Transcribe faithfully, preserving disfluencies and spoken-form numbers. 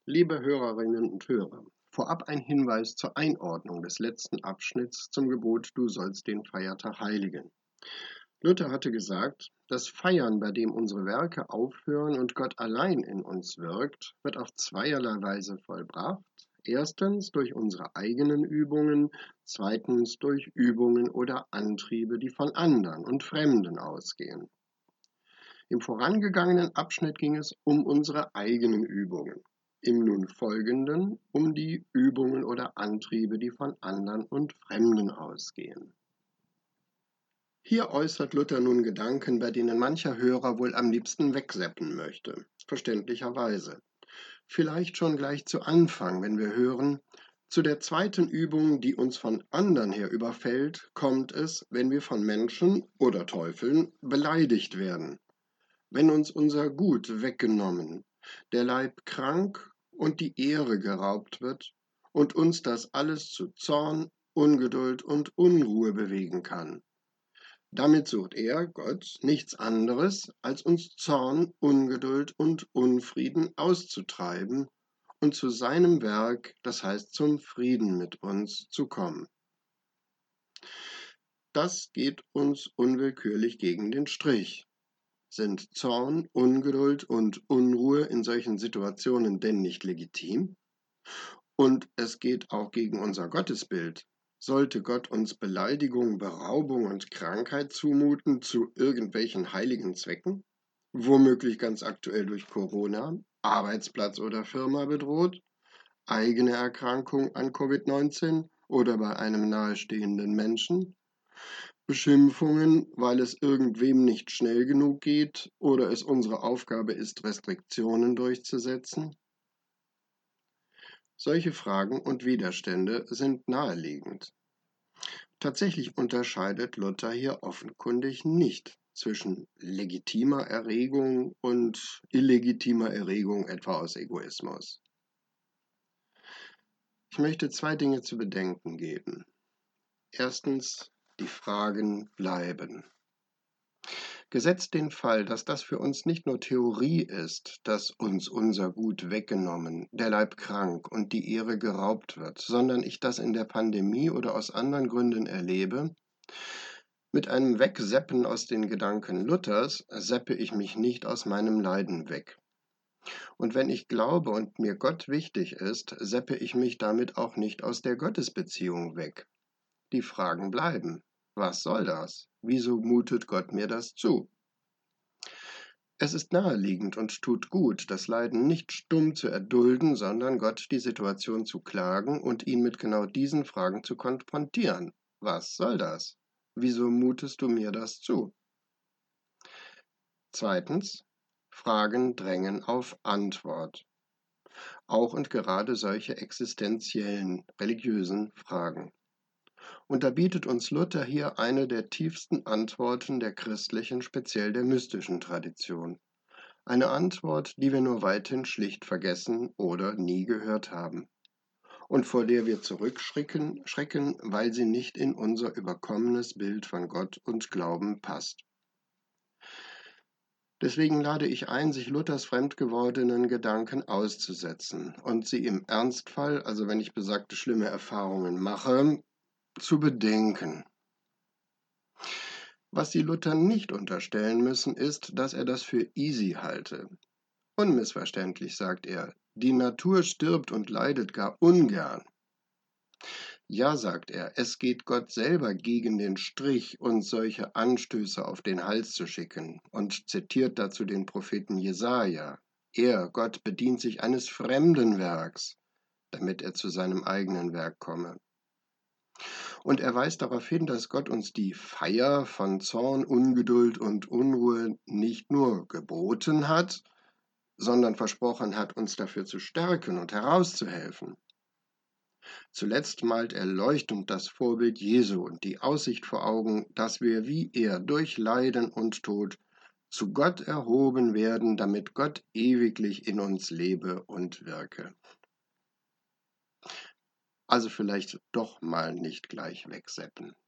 Liebe Hörerinnen und Hörer, vorab ein Hinweis zur Einordnung des letzten Abschnitts zum Gebot „Du sollst den Feiertag heiligen“. Luther hatte gesagt, das Feiern, bei dem unsere Werke aufhören und Gott allein in uns wirkt, wird auf zweierlei Weise vollbracht. Erstens durch unsere eigenen Übungen, zweitens durch Übungen oder Antriebe, die von anderen und Fremden ausgehen. Im vorangegangenen Abschnitt ging es um unsere eigenen Übungen, im nun folgenden um die Übungen oder Antriebe, die von anderen und Fremden ausgehen. Hier äußert Luther nun Gedanken, bei denen mancher Hörer wohl am liebsten wegseppen möchte, verständlicherweise. Vielleicht schon gleich zu Anfang, wenn wir hören: Zu der zweiten Übung, die uns von anderen her überfällt, kommt es, wenn wir von Menschen oder Teufeln beleidigt werden, wenn uns unser Gut weggenommen, der Leib krank und die Ehre geraubt wird und uns das alles zu Zorn, Ungeduld und Unruhe bewegen kann. Damit sucht er, Gott, nichts anderes, als uns Zorn, Ungeduld und Unfrieden auszutreiben und zu seinem Werk, das heißt zum Frieden mit uns, zu kommen. Das geht uns unwillkürlich gegen den Strich. Sind Zorn, Ungeduld und Unruhe in solchen Situationen denn nicht legitim? Und es geht auch gegen unser Gottesbild. Sollte Gott uns Beleidigung, Beraubung und Krankheit zumuten zu irgendwelchen heiligen Zwecken? Womöglich ganz aktuell durch Corona, Arbeitsplatz oder Firma bedroht, eigene Erkrankung an Covid neunzehn oder bei einem nahestehenden Menschen? Beschimpfungen, weil es irgendwem nicht schnell genug geht oder es unsere Aufgabe ist, Restriktionen durchzusetzen? Solche Fragen und Widerstände sind naheliegend. Tatsächlich unterscheidet Luther hier offenkundig nicht zwischen legitimer Erregung und illegitimer Erregung, etwa aus Egoismus. Ich möchte zwei Dinge zu bedenken geben. Erstens, die Fragen bleiben. Gesetzt den Fall, dass das für uns nicht nur Theorie ist, dass uns unser Gut weggenommen, der Leib krank und die Ehre geraubt wird, sondern ich das in der Pandemie oder aus anderen Gründen erlebe, mit einem Wegseppen aus den Gedanken Luthers seppe ich mich nicht aus meinem Leiden weg. Und wenn ich glaube und mir Gott wichtig ist, seppe ich mich damit auch nicht aus der Gottesbeziehung weg. Die Fragen bleiben. Was soll das? Wieso mutet Gott mir das zu? Es ist naheliegend und tut gut, das Leiden nicht stumm zu erdulden, sondern Gott die Situation zu klagen und ihn mit genau diesen Fragen zu konfrontieren. Was soll das? Wieso mutest du mir das zu? Zweitens, Fragen drängen auf Antwort. Auch und gerade solche existenziellen, religiösen Fragen. Und da bietet uns Luther hier eine der tiefsten Antworten der christlichen, speziell der mystischen Tradition. Eine Antwort, die wir nur weithin schlicht vergessen oder nie gehört haben und vor der wir zurückschrecken, schrecken, weil sie nicht in unser überkommenes Bild von Gott und Glauben passt. Deswegen lade ich ein, sich Luthers fremdgewordenen Gedanken auszusetzen und sie im Ernstfall, also wenn ich besagte schlimme Erfahrungen mache, zu bedenken. Was Sie Luther nicht unterstellen müssen, ist, dass er das für easy halte. Unmissverständlich, sagt er, die Natur stirbt und leidet gar ungern. Ja, sagt er, es geht Gott selber gegen den Strich, uns solche Anstöße auf den Hals zu schicken, und zitiert dazu den Propheten Jesaja. Er, Gott, bedient sich eines fremden Werks, damit er zu seinem eigenen Werk komme. Und er weist darauf hin, dass Gott uns die Feier von Zorn, Ungeduld und Unruhe nicht nur geboten hat, sondern versprochen hat, uns dafür zu stärken und herauszuhelfen. Zuletzt malt er leuchtend das Vorbild Jesu und die Aussicht vor Augen, dass wir wie er durch Leiden und Tod zu Gott erhoben werden, damit Gott ewiglich in uns lebe und wirke. Also vielleicht doch mal nicht gleich wegseppen.